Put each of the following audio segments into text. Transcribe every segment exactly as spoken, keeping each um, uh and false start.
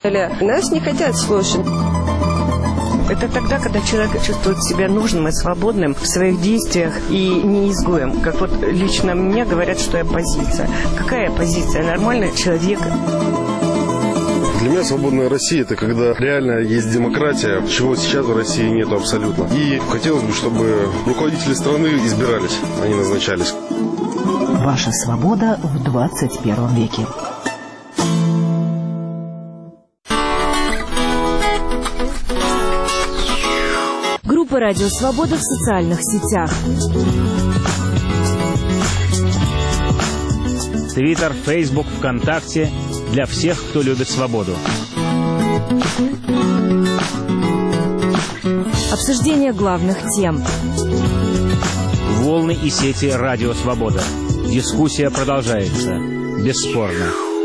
Нас не хотят слушать. Это тогда, когда человек чувствует себя нужным и свободным в своих действиях и не изгоем. Как вот лично мне говорят, что я оппозиция. Какая оппозиция? Нормальный человек. Для меня свободная Россия – это когда реально есть демократия, чего сейчас в России нету абсолютно. И хотелось бы, чтобы руководители страны избирались, а не назначались. Ваша свобода в двадцать первом веке. Группа «Радио Свобода» в социальных сетях. Твиттер, Фейсбук, ВКонтакте для всех, кто любит свободу. Обсуждение главных тем. Волны и сети «Радио Свобода». Дискуссия продолжается. Бесспорно.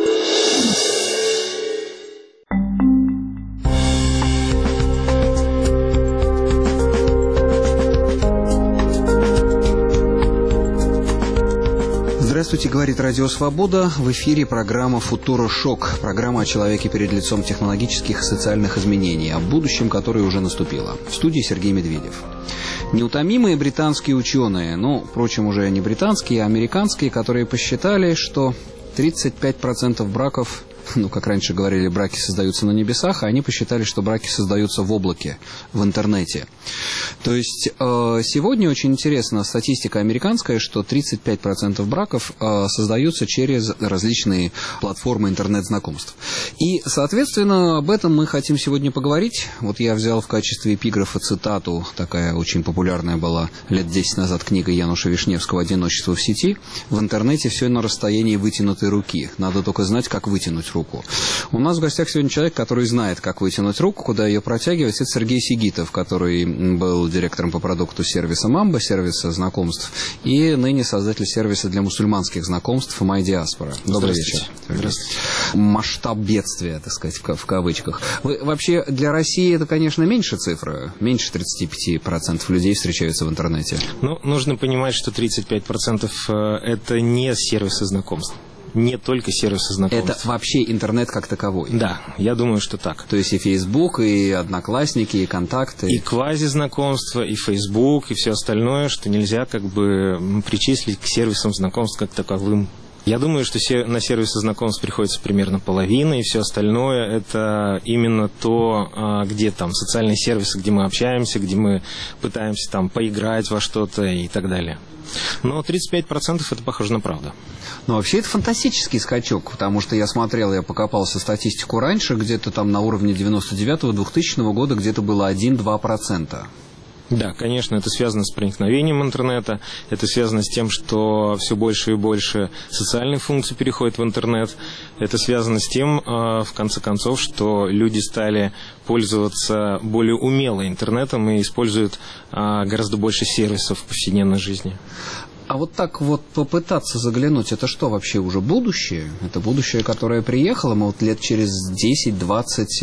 Здравствуйте, говорит Радио Свобода. В эфире программа «Футуро-шок». Программа о человеке перед лицом технологических и социальных изменений, о будущем, которое уже наступило. В студии Сергей Медведев. Неутомимые британские ученые, ну, впрочем, уже не британские, а американские, которые посчитали, что тридцать пять процентов браков, ну, как раньше говорили, браки создаются на небесах, а они посчитали, что браки создаются в облаке, в интернете. То есть э, сегодня очень интересна статистика американская, что тридцать пять процентов браков э, создаются через различные платформы интернет-знакомств. И, соответственно, об этом мы хотим сегодня поговорить. Вот я взял в качестве эпиграфа цитату, такая очень популярная была лет десять назад книга Януша Вишневского «Одиночество в сети». В интернете все на расстоянии вытянутой руки. Надо только знать, как вытянуть руку. У нас в гостях сегодня человек, который знает, как вытянуть руку, куда ее протягивать. Это Сергей Сигитов, который был директором по продукту сервиса «Мамба», сервиса знакомств, и ныне создатель сервиса для мусульманских знакомств «My Diaspora». Добрый вечер. Здравствуйте. Масштаб бедствия, так сказать, в кавычках. Вы, вообще, для России это, конечно, меньше цифра. Меньше тридцать пять процентов людей встречаются в интернете. Ну, нужно понимать, что тридцать пять процентов это не сервисы знакомств. Не только сервисы знакомств. Это вообще интернет как таковой? Да, я думаю, что так. То есть и Facebook, и Одноклассники, и Контакты. И квази-знакомства, и Facebook, и все остальное, что нельзя как бы причислить к сервисам знакомств как таковым. Я думаю, что на сервисы знакомств приходится примерно половина, и все остальное это именно то, где там социальные сервисы, где мы общаемся, где мы пытаемся там поиграть во что-то и так далее. Но тридцать пять процентов это похоже на правду. Но вообще это фантастический скачок, потому что я смотрел, я покопался статистику раньше, где-то там на уровне девяносто девятого — двухтысячного года где-то было один-два процента. Да, конечно, это связано с проникновением интернета, это связано с тем, что все больше и больше социальных функций переходит в интернет, это связано с тем, в конце концов, что люди стали пользоваться более умело интернетом и используют гораздо больше сервисов в повседневной жизни. А вот так вот попытаться заглянуть, это что вообще уже будущее? Это будущее, которое приехало, мы вот лет через десять-двадцать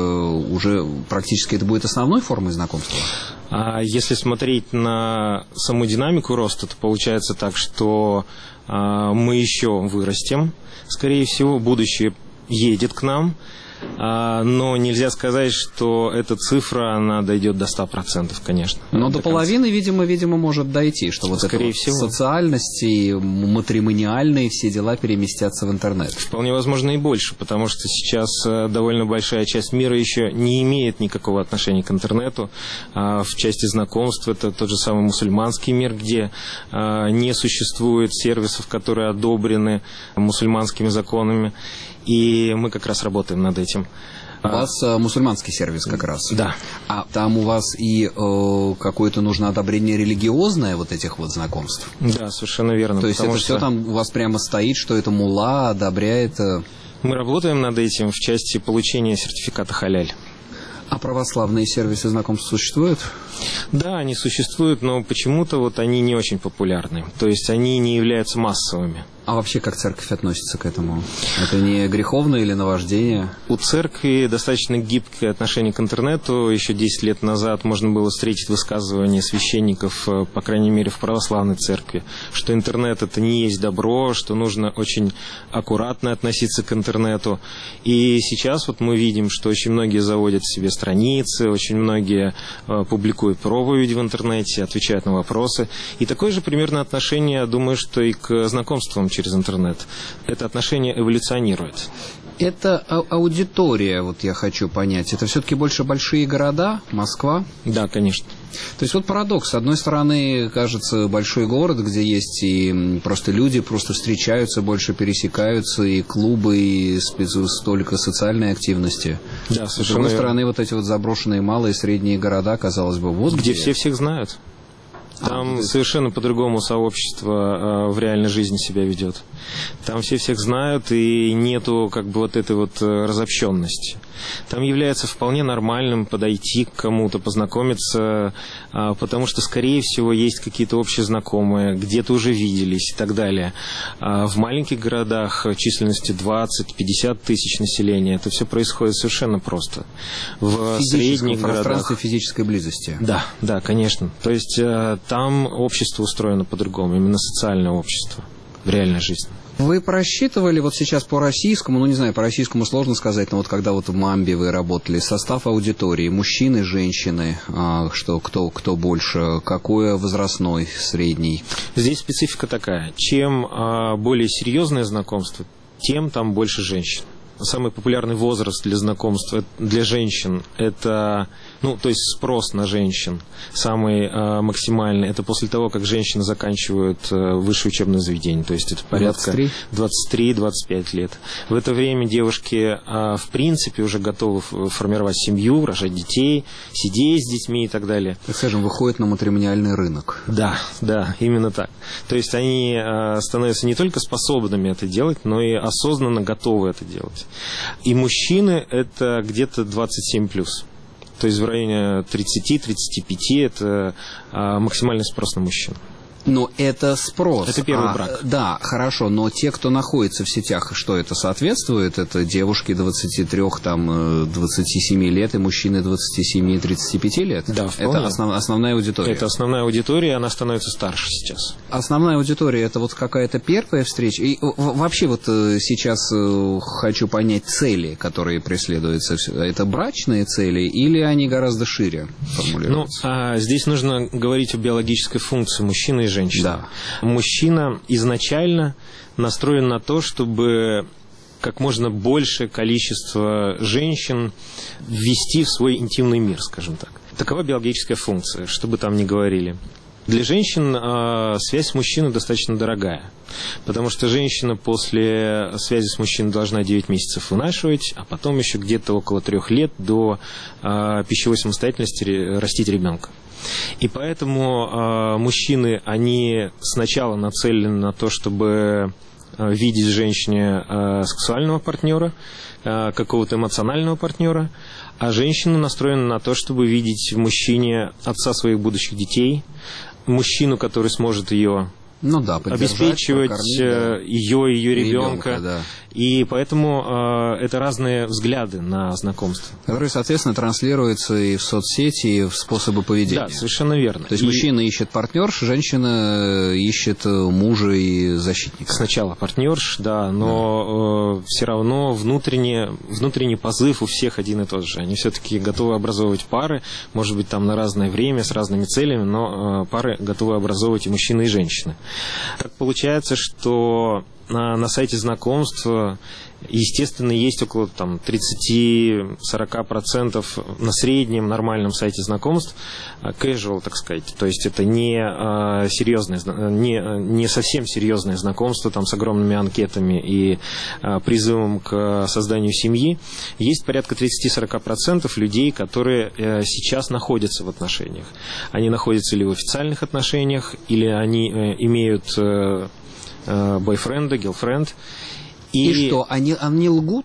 уже практически это будет основной формой знакомства? А если смотреть на саму динамику роста, то получается так, что а, мы еще вырастем, скорее всего, будущее едет к нам. Но нельзя сказать, что эта цифра, она дойдет до ста процентов, конечно. Но до, до половины, видимо, видимо, может дойти, что вот скорее это всего. Социальность и матримониальные все дела переместятся в интернет. Вполне возможно и больше, потому что сейчас довольно большая часть мира еще не имеет никакого отношения к интернету. В части знакомств это тот же самый мусульманский мир, где не существует сервисов, которые одобрены мусульманскими законами. И мы как раз работаем над этим. У вас э, мусульманский сервис как раз? Да. А там у вас и э, какое-то нужно одобрение религиозное вот этих вот знакомств? Да, совершенно верно. То есть это что... все там у вас прямо стоит, что это мулла одобряет? Э... Мы работаем над этим в части получения сертификата халяль. А православные сервисы знакомств существуют? Да, они существуют, но почему-то вот они не очень популярны. То есть они не являются массовыми. А вообще как церковь относится к этому? Это не греховно или наваждение? У церкви достаточно гибкое отношение к интернету. Еще десять лет назад можно было встретить высказывания священников, по крайней мере, в православной церкви, что интернет — это не есть добро, что нужно очень аккуратно относиться к интернету. И сейчас вот мы видим, что очень многие заводят себе страницы, очень многие публикуют проповеди в интернете, отвечают на вопросы. И такое же примерно отношение, я думаю, что и к знакомствам через интернет. Это отношение эволюционирует. Это а- аудитория, вот я хочу понять. Это все-таки больше большие города, Москва? Да, конечно. То есть вот парадокс. С одной стороны, кажется, большой город, где есть и просто люди просто встречаются, больше пересекаются, и клубы, и столько социальной активности. Да, с другой верно. стороны, вот эти вот заброшенные малые, средние города, казалось бы, вот где. Где все всех знают. Там а, совершенно по-другому сообщество э, в реальной жизни себя ведет. Там все всех знают, и нету как бы вот этой вот разобщенности. Там является вполне нормальным подойти к кому-то, познакомиться, э, потому что, скорее всего, есть какие-то общие знакомые, где-то уже виделись и так далее. А в маленьких городах численностью двадцать-пятьдесят тысяч населения это все происходит совершенно просто. В средних городах... пространстве физической близости. Да, да, конечно. То есть э, там общество устроено по-другому, именно социальное общество в реальной жизни. Вы просчитывали вот сейчас по российскому, ну не знаю, по российскому сложно сказать, но вот когда вот в МАМБе вы работали, состав аудитории, мужчины, женщины, а, что, кто, кто больше, какой возрастной, средний? Здесь специфика такая. Чем а, более серьезное знакомство, тем там больше женщин. Самый популярный возраст для знакомства для женщин – это, ну, то есть спрос на женщин самый э, максимальный. Это после того, как женщины заканчивают э, высшее учебное заведение. То есть это порядка двадцать три - двадцать пять лет. В это время девушки, э, в принципе, уже готовы формировать семью, рожать детей, сидеть с детьми и так далее. Так скажем, выходят на матримониальный рынок. Да, да, именно так. То есть они э, становятся не только способными это делать, но и осознанно готовы это делать. И мужчины это где-то двадцать семь плюс. То есть в районе тридцать - тридцать пять это а, максимальный спрос на мужчин. Но это спрос. Это первый а, брак. Да, хорошо, но те, кто находится в сетях, что это соответствует? Это девушки двадцати трёх, там, двадцати семи лет и мужчины двадцати семи - тридцати пяти лет? Да, вполне. Это основ, основная аудитория? Это основная аудитория, она становится старше сейчас. Основная аудитория – это вот какая-то первая встреча? И вообще вот сейчас хочу понять цели, которые преследуются. Это брачные цели или они гораздо шире формулируются? Ну, а здесь нужно говорить о биологической функции мужчины и женщины. Да. Мужчина изначально настроен на то, чтобы как можно большее количество женщин ввести в свой интимный мир, скажем так. Такова биологическая функция, что бы там ни говорили. Для женщин э, связь с мужчиной достаточно дорогая, потому что женщина после связи с мужчиной должна девять месяцев вынашивать, а потом еще где-то около трех лет до э, пищевой самостоятельности растить ребенка. И поэтому э, мужчины, они сначала нацелены на то, чтобы э, видеть в женщине э, сексуального партнера, э, какого-то эмоционального партнера, а женщины настроены на то, чтобы видеть в мужчине отца своих будущих детей, мужчину, который сможет ее ну да, обеспечивать, да. ее, ее ребенка. ребенка да. И поэтому э, это разные взгляды на знакомство. Которые, соответственно, транслируются и в соцсети, и в способы поведения. Да, совершенно верно. То есть и... мужчина ищет партнерш, женщина ищет мужа и защитника. Сначала партнерш, да, но да. Э, все равно внутренне, внутренний позыв у всех один и тот же. Они все-таки готовы образовывать пары, может быть, там на разное время, с разными целями, но э, пары готовы образовывать и мужчины, и женщины. Так получается, что на, на сайте знакомства, естественно, есть около там, тридцать-сорок процентов на среднем нормальном сайте знакомств casual, так сказать. То есть это не, а, серьезное, не, не совсем серьезное знакомство там, с огромными анкетами и а, призывом к созданию семьи. Есть порядка тридцать-сорок процентов людей, которые а, сейчас находятся в отношениях. Они находятся или в официальных отношениях, или они а, имеют... А, бойфренда, герлфренд. И, и что, они, они лгут?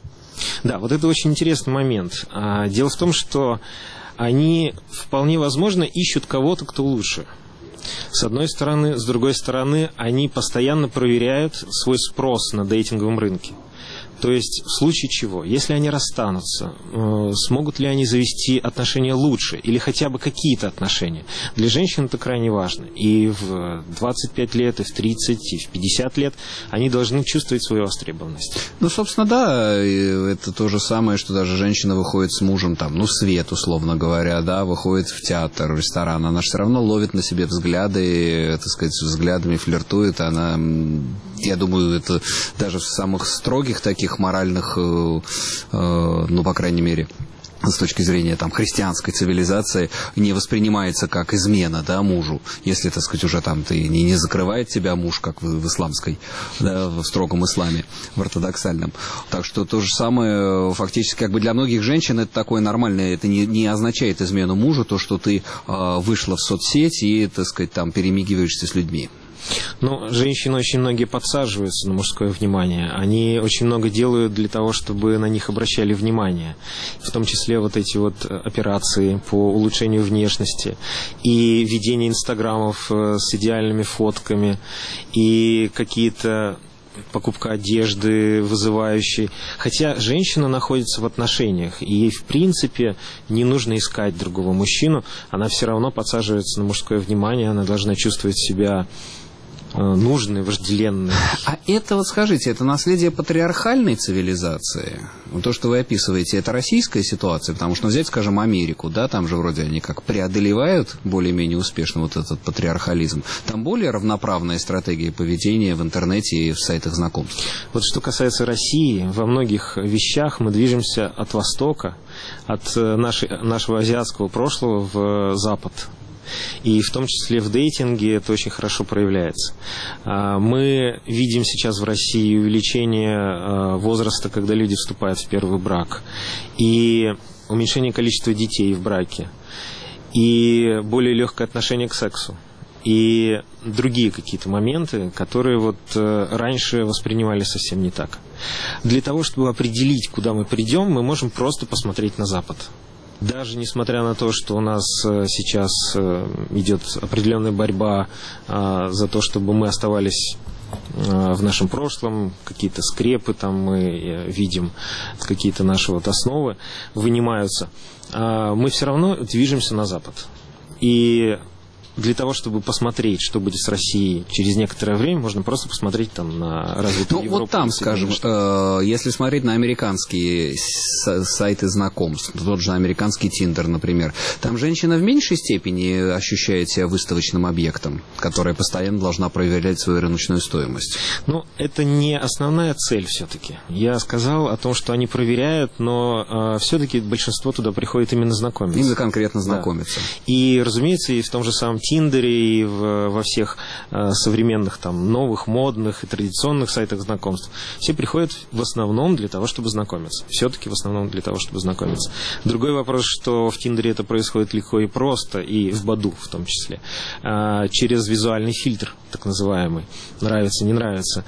Да, вот это очень интересный момент. Дело в том, что они вполне возможно ищут кого-то, кто лучше. С одной стороны. С другой стороны, они постоянно проверяют свой спрос на дейтинговом рынке. То есть, в случае чего, если они расстанутся, э, смогут ли они завести отношения лучше или хотя бы какие-то отношения? Для женщин это крайне важно. И в двадцать пять лет, и в тридцать, и в пятьдесят лет они должны чувствовать свою востребованность. Ну, собственно, да, это то же самое, что даже женщина выходит с мужем, там, ну, в свет, условно говоря, да, выходит в театр, в ресторан, она же все равно ловит на себе взгляды, так сказать, взглядами флиртует, она... Я думаю, это даже в самых строгих таких моральных, э, э, ну, по крайней мере, с точки зрения там христианской цивилизации, не воспринимается как измена, да, мужу. Если, так сказать, уже там ты не, не закрывает тебя муж, как в, в исламской, да, в строгом исламе, в ортодоксальном. Так что то же самое, фактически, как бы для многих женщин это такое нормальное, это не, не означает измену мужу, то, что ты э, вышла в соцсеть и, так сказать, там перемигиваешься с людьми. Ну, женщины очень многие подсаживаются на мужское внимание. Они очень много делают для того, чтобы на них обращали внимание. В том числе вот эти вот операции по улучшению внешности и ведение инстаграмов с идеальными фотками и какие-то покупка одежды вызывающей. Хотя женщина находится в отношениях, и ей, в принципе, не нужно искать другого мужчину. Она все равно подсаживается на мужское внимание, она должна чувствовать себя нужные, вожделенные. А это, вот скажите, это наследие патриархальной цивилизации? Вот то, что вы описываете, это российская ситуация? Потому что, ну, взять, скажем, Америку, да, там же вроде они как преодолевают более-менее успешно вот этот патриархализм. Там более равноправная стратегия поведения в интернете и в сайтах знакомств. Вот что касается России, во многих вещах мы движемся от Востока, от нашей, нашего азиатского прошлого в Запад. И в том числе в дейтинге это очень хорошо проявляется. Мы видим сейчас в России увеличение возраста, когда люди вступают в первый брак, и уменьшение количества детей в браке, и более легкое отношение к сексу, и другие какие-то моменты, которые вот раньше воспринимали совсем не так. Для того, чтобы определить, куда мы придем, мы можем просто посмотреть на Запад. Даже несмотря на то, что у нас сейчас идет определенная борьба за то, чтобы мы оставались в нашем прошлом, какие-то скрепы там мы видим, какие-то наши вот основы вынимаются, мы все равно движемся на Запад. И для того, чтобы посмотреть, что будет с Россией через некоторое время, можно просто посмотреть там на развитую ну, Европу. Вот там, скажем, э, если смотреть на американские сайты знакомств, тот же американский Тиндер, например, там женщина в меньшей степени ощущает себя выставочным объектом, которая постоянно должна проверять свою рыночную стоимость. Ну, это не основная цель все-таки. Я сказал о том, что они проверяют, но э, все-таки большинство туда приходит именно знакомиться. Именно конкретно знакомиться. Да. И, разумеется, и в том же самом Тиндере, и в, во всех э, современных там новых, модных и традиционных сайтах знакомств. Все приходят в основном для того, чтобы знакомиться. Все-таки в основном для того, чтобы знакомиться. Другой вопрос, что в Тиндере это происходит легко и просто, и в Баду в том числе, э, через визуальный фильтр, так называемый. Нравится, не нравится.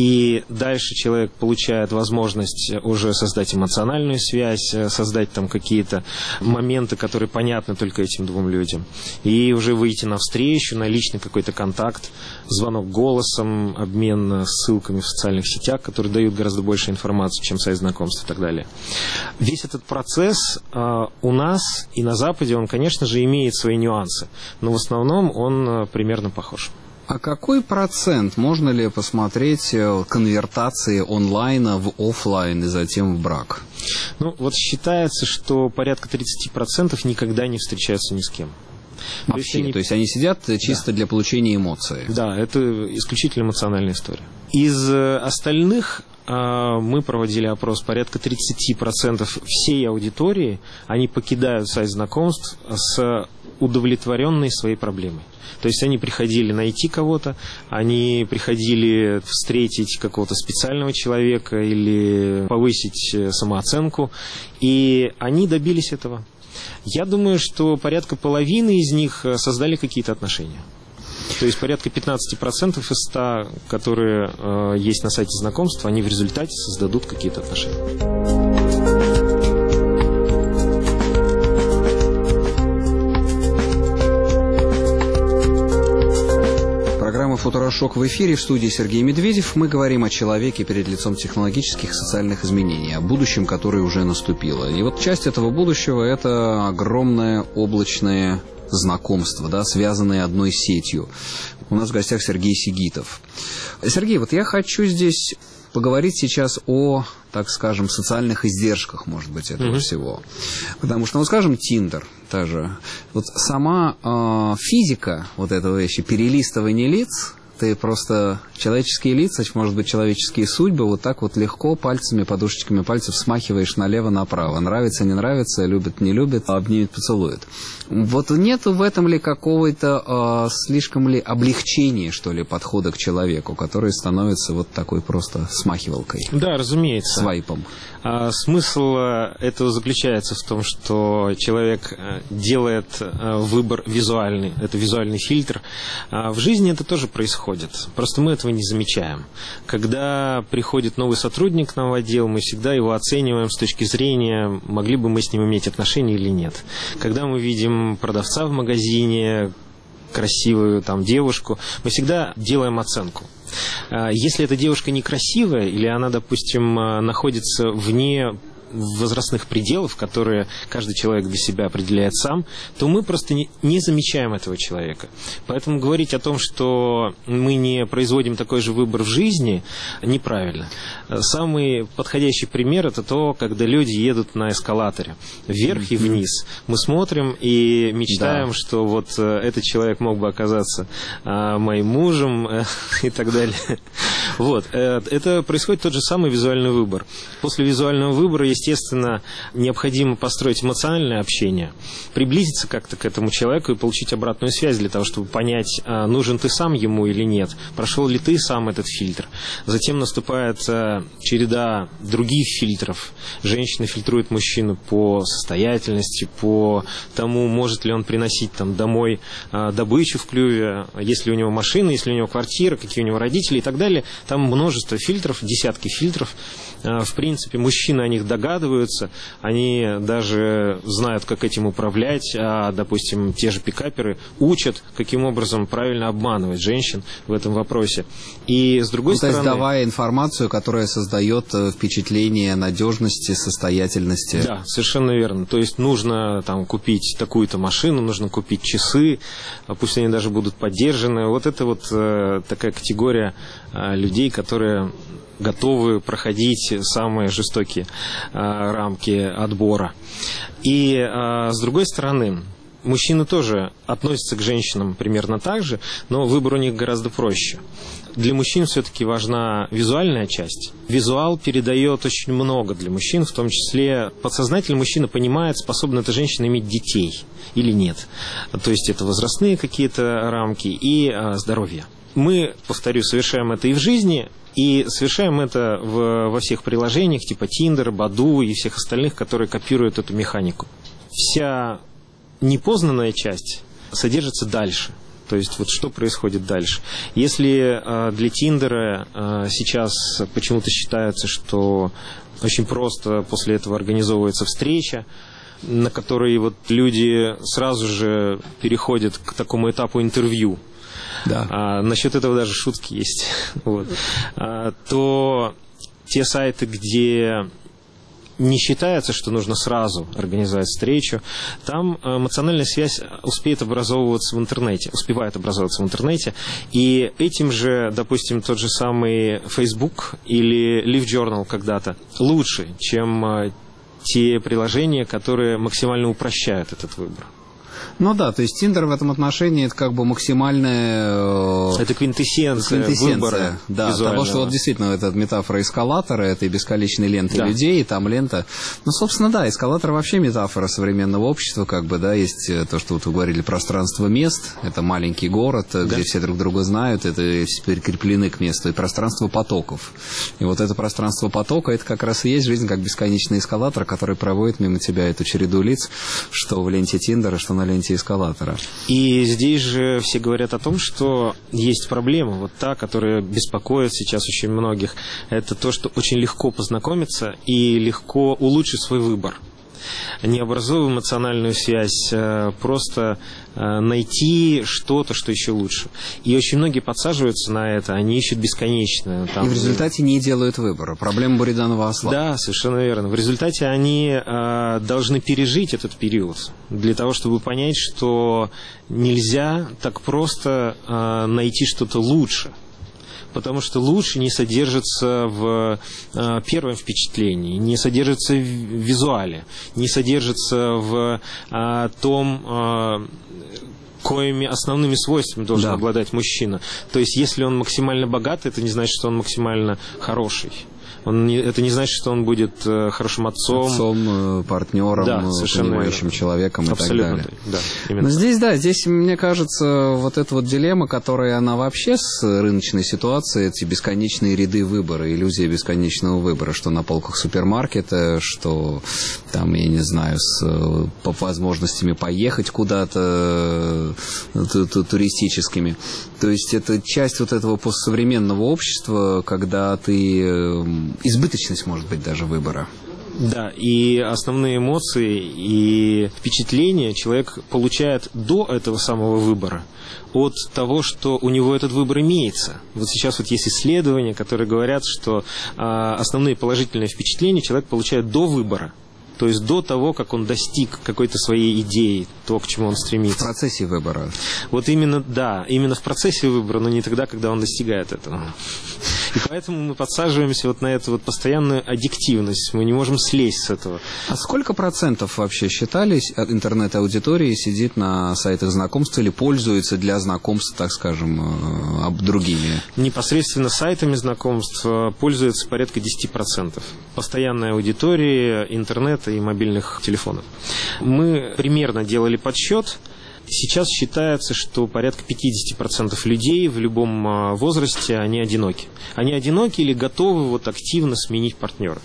И дальше человек получает возможность уже создать эмоциональную связь, создать там какие-то моменты, которые понятны только этим двум людям. И уже выйти на встречу, на личный какой-то контакт, звонок голосом, обмен ссылками в социальных сетях, которые дают гораздо больше информации, чем сайт знакомств и так далее. Весь этот процесс э, у нас и на Западе, он, конечно же, имеет свои нюансы, но в основном он э, примерно похож. А какой процент, можно ли посмотреть конвертации онлайна в офлайн и затем в брак? Ну, вот считается, что порядка тридцать процентов никогда не встречаются ни с кем. Вообще, то есть они, то есть они сидят чисто, да, для получения эмоций? Да, это исключительно эмоциональная история. Из остальных мы проводили опрос, порядка тридцать процентов всей аудитории, они покидают сайт знакомств с удовлетворенной своей проблемой. То есть они приходили найти кого-то, они приходили встретить какого-то специального человека или повысить самооценку, и они добились этого. Я думаю, что порядка половины из них создали какие-то отношения. То есть порядка пятнадцать процентов из ста, которые э, есть на сайте знакомств, они в результате создадут какие-то отношения. «Шок» в эфире, в студии Сергей Медведев. Мы говорим о человеке перед лицом технологических и социальных изменений, о будущем, которое уже наступило. И вот часть этого будущего – это огромное облачное знакомство, да, связанное одной сетью. У нас в гостях Сергей Сигитов. Сергей, вот я хочу здесь поговорить сейчас о, так скажем, социальных издержках, может быть, этого mm-hmm. всего. Потому что, ну, скажем, Тиндер, та же. Вот сама э, физика вот этого вещи, перелистывание лиц, ты просто человеческие лица, может быть, человеческие судьбы, вот так вот легко пальцами, подушечками пальцев смахиваешь налево-направо. Нравится, не нравится, любит, не любит, обнимет, поцелует. Вот нету в этом ли какого-то э, слишком ли облегчения, что ли, подхода к человеку, который становится вот такой просто смахивалкой? Да, разумеется. Свайпом. А, смысл этого заключается в том, что человек делает выбор визуальный, это визуальный фильтр. А в жизни это тоже происходит. Просто мы этого не замечаем. Когда приходит новый сотрудник к нам в отдел, мы всегда его оцениваем с точки зрения, могли бы мы с ним иметь отношения или нет. Когда мы видим продавца в магазине, красивую там девушку, мы всегда делаем оценку. Если эта девушка некрасивая, или она, допустим, находится вне возрастных пределов, которые каждый человек для себя определяет сам, то мы просто не, не замечаем этого человека. Поэтому говорить о том, что мы не производим такой же выбор в жизни, неправильно. Самый подходящий пример – это то, когда люди едут на эскалаторе вверх и вниз. Мы смотрим и мечтаем, да. что вот этот человек мог бы оказаться моим мужем и так далее. Вот. Это происходит тот же самый визуальный выбор. После визуального выбора, естественно, необходимо построить эмоциональное общение, приблизиться как-то к этому человеку и получить обратную связь для того, чтобы понять, нужен ты сам ему или нет, прошел ли ты сам этот фильтр. Затем наступает череда других фильтров. Женщина фильтрует мужчину по состоятельности, по тому, может ли он приносить там домой добычу в клюве, есть ли у него машина, есть ли у него квартира, какие у него родители и так далее. Там множество фильтров, десятки фильтров. В принципе, мужчины о них догадываются, они даже знают, как этим управлять, а, допустим, те же пикаперы учат, каким образом правильно обманывать женщин в этом вопросе. И с другой ну, стороны... То есть, давая информацию, которая создает впечатление надежности, состоятельности. Да, совершенно верно. То есть, нужно там купить такую-то машину, нужно купить часы, пусть они даже будут поддержаны. Вот это вот э, такая категория э, людей, которые готовы проходить самые жестокие а, рамки отбора. И а, с другой стороны, мужчины тоже относятся к женщинам примерно так же, но выбор у них гораздо проще. Для мужчин все-таки важна визуальная часть. Визуал передает очень много для мужчин, в том числе подсознательно мужчина понимает, способна эта женщина иметь детей или нет. То есть это возрастные какие-то рамки и а, здоровье. Мы, повторю, совершаем это и в жизни, и совершаем это в, во всех приложениях типа Tinder, Badoo и всех остальных, которые копируют эту механику. Вся непознанная часть содержится дальше. То есть вот что происходит дальше. Если э, для Тиндера э, сейчас почему-то считается, что очень просто после этого организовывается встреча, на которой вот люди сразу же переходят к такому этапу интервью, да. а, насчет этого даже шутки есть, вот. а, то те сайты, где не считается, что нужно сразу организовать встречу, там эмоциональная связь успеет образовываться в интернете, успевает образовываться в интернете, и этим же, допустим, тот же самый Facebook или LiveJournal когда-то лучше, чем те приложения, которые максимально упрощают этот выбор. Ну да, то есть Тиндер в этом отношении это как бы максимальная... Это квинтэссенция, квинтэссенция выбора да, того, что вот действительно эта метафора эскалатора, этой бесконечной ленты да. людей, и там лента... Ну, собственно, да, эскалатор вообще метафора современного общества, как бы, да, есть то, что вот вы говорили, пространство мест, это маленький город, да. где все друг друга знают, это все прикреплены к месту, и пространство потоков. И вот это пространство потока, это как раз и есть жизнь, как бесконечный эскалатор, который проводит мимо тебя эту череду лиц, что в ленте Тиндера, что на ленте эскалатора. И здесь же все говорят о том, что есть проблема, вот та, которая беспокоит сейчас очень многих, это то, что очень легко познакомиться и легко улучшить свой выбор. не образуя эмоциональную связь, просто найти что-то, что еще лучше. И очень многие подсаживаются на это, они ищут бесконечно. Там... И в результате не делают выбора. Проблема буриданова осла. Да, совершенно верно. В результате они э, должны пережить этот период для того, чтобы понять, что нельзя так просто э, найти что-то лучше. Потому что лучше не содержится в э, первом впечатлении, не содержится в визуале, не содержится в э, том, э, коими основными свойствами должен да. обладать мужчина. То есть, если он максимально богат, это не значит, что он максимально хороший. Он не, это не значит, что он будет э, хорошим отцом. Отцом, партнером, да, понимающим человеком и абсолютно, так далее. Да, именно. Но здесь, да, здесь, мне кажется, вот эта вот дилемма, которая, она вообще с рыночной ситуацией, эти бесконечные ряды выбора, иллюзия бесконечного выбора, что на полках супермаркета, что там, я не знаю, с по возможностями поехать куда-то туристическими. То есть это часть вот этого постсовременного общества, когда ты... избыточность, может быть, даже выбора. Да, и основные эмоции и впечатления человек получает до этого самого выбора от того, что у него этот выбор имеется. Вот сейчас вот есть исследования, которые говорят, что а, основные положительные впечатления человек получает до выбора. То есть до того, как он достиг какой-то своей идеи, то, к чему он стремится. В процессе выбора. Вот именно, да, именно в процессе выбора, но не тогда, когда он достигает этого. И поэтому мы подсаживаемся вот на эту вот постоянную аддиктивность. Мы не можем слезть с этого. А сколько процентов вообще считались интернет-аудитории сидит на сайтах знакомств или пользуется для знакомств, так скажем, другими? Непосредственно сайтами знакомств пользуется порядка десять процентов. Постоянной аудитории интернета и мобильных телефонов. Мы примерно делали подсчет. Сейчас считается, что порядка пятьдесят процентов людей в любом возрасте, они одиноки. Они одиноки или готовы вот активно сменить партнера.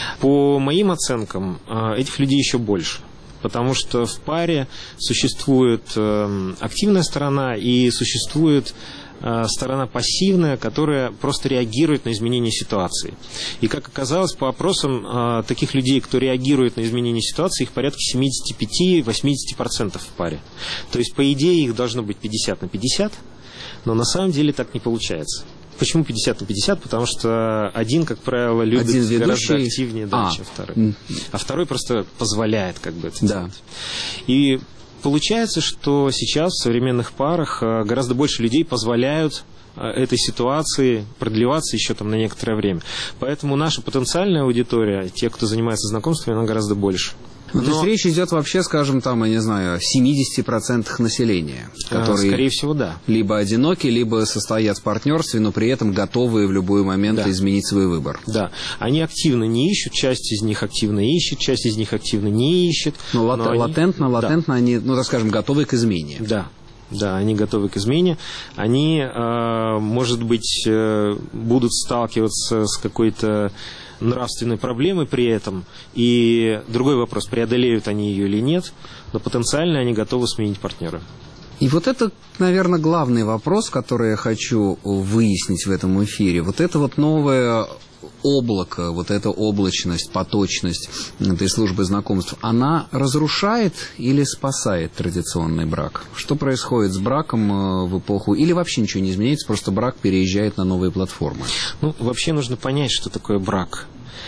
По моим оценкам, этих людей еще больше. Потому что в паре существует активная сторона и существует сторона пассивная, которая просто реагирует на изменение ситуации. И, как оказалось, по опросам таких людей, кто реагирует на изменение ситуации, их порядка семьдесят пять - восемьдесят процентов в паре. То есть, по идее, их должно быть пятьдесят на пятьдесят, но на самом деле так не получается. Почему пятьдесят на пятьдесят? Потому что один, как правило, любит один гораздо активнее, да, а. чем второй. А второй просто позволяет как бы это да. делать. И получается, что сейчас в современных парах гораздо больше людей позволяют этой ситуации продлеваться еще там на некоторое время. Поэтому наша потенциальная аудитория, те, кто занимается знакомствами, она гораздо больше. Ну, Но... То есть речь идет вообще, скажем, там, я не знаю, о семидесяти процентах населения, которые, скорее всего, да, либо одиноки, либо состоят в партнерстве, но при этом готовы в любой момент да. изменить свой выбор. Да, они активно не ищут, часть из них активно ищет, часть из них активно не ищет. Но, но лат... они... латентно, латентно да. они, ну, так скажем, готовы к измене. Да. Да, они готовы к измене. Они, э, может быть, э, будут сталкиваться с какой-то нравственной проблемой при этом. И другой вопрос, преодолеют они ее или нет, но потенциально они готовы сменить партнера. И вот это, наверное, главный вопрос, который я хочу выяснить в этом эфире. Вот это вот новое облако, вот эта облачность, поточность этой службы знакомств, она разрушает или спасает традиционный брак? Что происходит с браком в эпоху? Или вообще ничего не изменяется, просто брак переезжает на новые платформы? Ну, вообще нужно понять, что такое брак.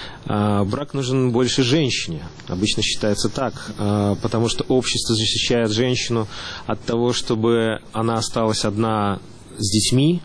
Брак нужен больше женщине. Обычно считается так, потому что общество защищает женщину от того, чтобы она осталась одна с детьми,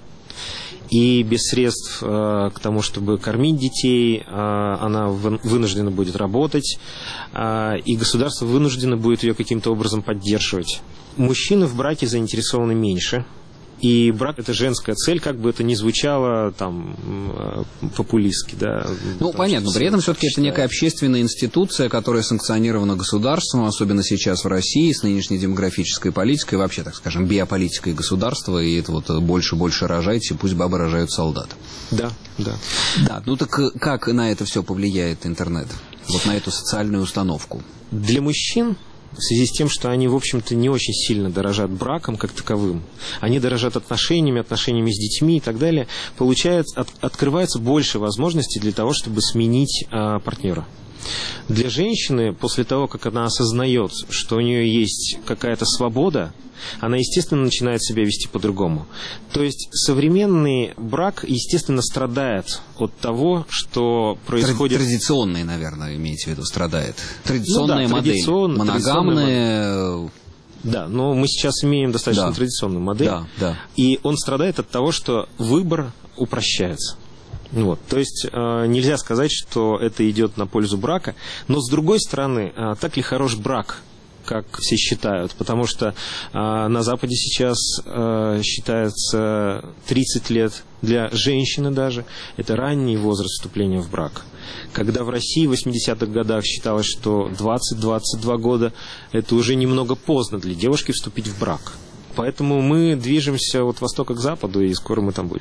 и без средств э, к тому, чтобы кормить детей, э, она вынуждена будет работать, э, и государство вынуждено будет ее каким-то образом поддерживать. Мужчины в браке заинтересованы меньше. И брак – это женская цель, как бы это ни звучало там популистски, да. Ну, понятно, при этом все-таки это некая общественная институция, которая санкционирована государством, особенно сейчас в России, с нынешней демографической политикой, вообще, так скажем, биополитикой государства, и это вот больше-больше рожайте, пусть бабы рожают солдат. Да, да. Да, ну так как на это все повлияет интернет, вот на эту социальную установку? Для мужчин, в связи с тем, что они, в общем-то, не очень сильно дорожат браком как таковым, они дорожат отношениями, отношениями с детьми и так далее, получается, от, открывается больше возможностей для того, чтобы сменить а, партнера. Для женщины, после того, как она осознает, что у нее есть какая-то свобода, она, естественно, начинает себя вести по-другому. То есть современный брак, естественно, страдает от того, что происходит... Традиционный, наверное, имеете в виду, страдает. Традиционная ну, да, модель. традиционно, Моногамные... Да, но мы сейчас имеем достаточно да. традиционную модель. Да, да. И он страдает от того, что выбор упрощается. Вот. То есть э, нельзя сказать, что это идет на пользу брака. Но, с другой стороны, э, так ли хорош брак, как все считают? Потому что э, на Западе сейчас э, считается тридцать лет для женщины даже. Это ранний возраст вступления в брак. Когда в России в восьмидесятых годах считалось, что двадцать-двадцать два года это уже немного поздно для девушки вступить в брак. Поэтому мы движемся от востока к западу, и скоро мы там будем.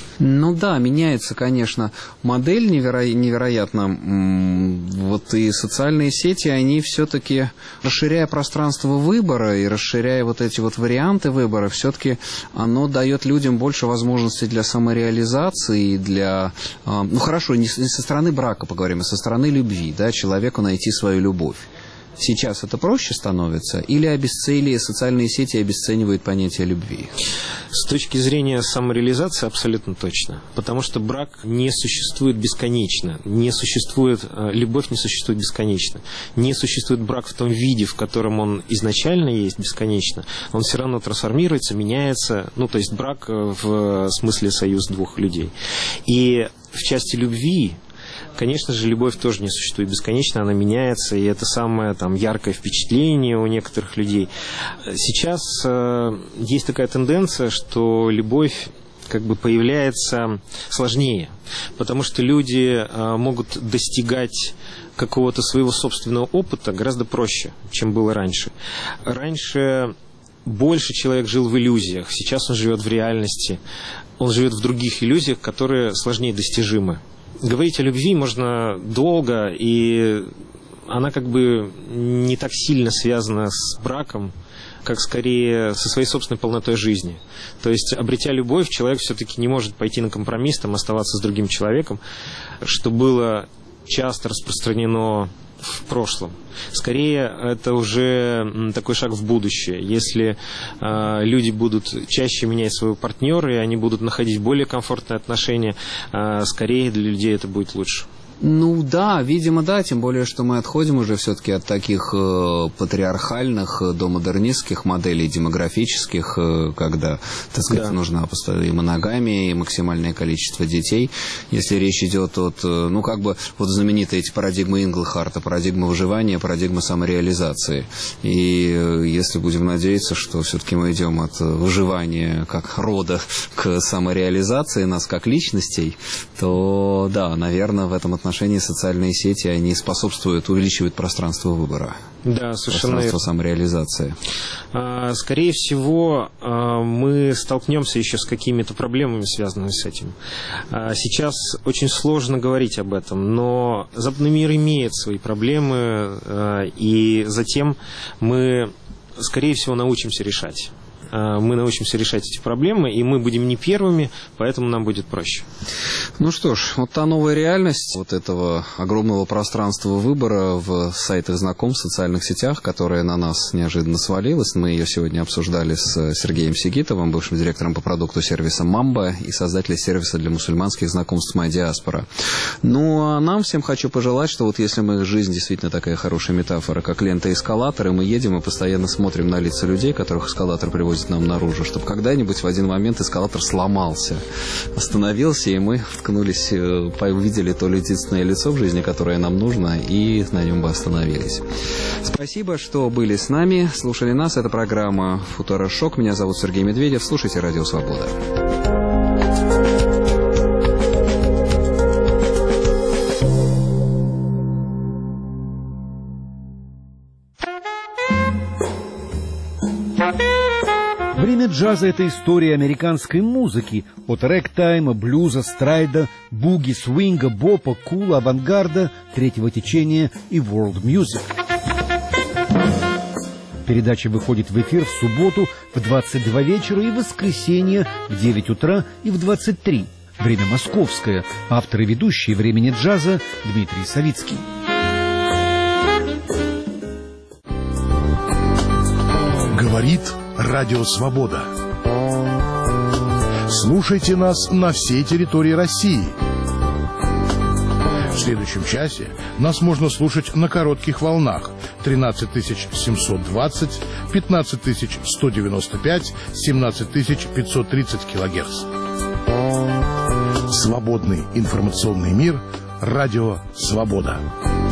Ну да, меняется, конечно, модель неверо... невероятно. Вот и социальные сети, они все-таки, расширяя пространство выбора и расширяя вот эти вот варианты выбора, все-таки оно дает людям больше возможностей для самореализации, для... Ну хорошо, не со стороны брака поговорим, а со стороны любви, да, человеку найти свою любовь. Сейчас это проще становится, или обесценивая социальные сети обесценивают понятие любви? С точки зрения самореализации абсолютно точно. Потому что брак не существует бесконечно. Не существует, любовь не существует бесконечно. Не существует брак в том виде, в котором он изначально есть бесконечно. Он все равно трансформируется, меняется. Ну, то есть брак в смысле союз двух людей. И в части любви, конечно же, любовь тоже не существует бесконечно, она меняется, и это самое там яркое впечатление у некоторых людей. Сейчас э, есть такая тенденция, что любовь как бы появляется сложнее, потому что люди э, могут достигать какого-то своего собственного опыта гораздо проще, чем было раньше. Раньше больше человек жил в иллюзиях, сейчас он живет в реальности, он живет в других иллюзиях, которые сложнее достижимы. Говорить о любви можно долго, и она как бы не так сильно связана с браком, как скорее со своей собственной полнотой жизни. То есть, обретя любовь, человек все-таки не может пойти на компромисс, там, оставаться с другим человеком, что было часто распространено в прошлом. Скорее, это уже такой шаг в будущее. Если э, люди будут чаще менять своего партнера, и они будут находить более комфортные отношения, э, скорее для людей это будет лучше. Ну да, видимо, да, тем более, что мы отходим уже все-таки от таких э, патриархальных, э, домодернистских моделей демографических, э, когда, так сказать, да. нужна и моногамия, и максимальное количество детей. Если речь идет от, э, ну как бы, вот знаменитые эти парадигмы Инглхарта, парадигма выживания, парадигма самореализации. И э, если будем надеяться, что все-таки мы идем от выживания как рода к самореализации нас как личностей, то да, наверное, в этом отношении социальные сети, они способствуют, увеличивают пространство выбора. Да, совершенно пространство самореализации. Скорее всего, мы столкнемся еще с какими-то проблемами, связанными с этим. Сейчас очень сложно говорить об этом, но западный мир имеет свои проблемы, и затем мы, скорее всего, научимся решать. Мы научимся решать эти проблемы, и мы будем не первыми, поэтому нам будет проще. Ну что ж, вот та новая реальность вот этого огромного пространства выбора в сайтах знакомств, в социальных сетях, которая на нас неожиданно свалилась. Мы ее сегодня обсуждали с Сергеем Сигитовым, бывшим директором по продукту сервиса «Мамба» и создателем сервиса для мусульманских знакомств «Моя диаспора». Ну, а нам всем хочу пожелать, что вот если мы, жизнь действительно такая хорошая метафора, как лента эскалатора, мы едем и постоянно смотрим на лица людей, которых эскалатор привозит нам наружу, чтобы когда-нибудь в один момент эскалатор сломался, остановился, и мы вткнулись, увидели то единственное лицо в жизни, которое нам нужно, и на нем бы остановились. Спасибо, что были с нами, слушали нас. Это программа «Футуро Шок». Меня зовут Сергей Медведев. Слушайте «Радио Свобода». Время джаза — это история американской музыки, от рэгтайма, блюза, страйда, буги, свинга, бопа, кула, авангарда, третьего течения и world music. Передача выходит в эфир в субботу в двадцать два вечера и в воскресенье в девять утра и в двадцать три. Время московское. Автор и ведущий «Времени джаза» Дмитрий Савицкий. Говорит Радио Свобода. Слушайте нас на всей территории России. В следующем часе нас можно слушать на коротких волнах тринадцать тысяч семьсот двадцать, пятнадцать тысяч сто девяносто пять, семнадцать тысяч пятьсот тридцать килогерц. Свободный информационный мир. Радио Свобода.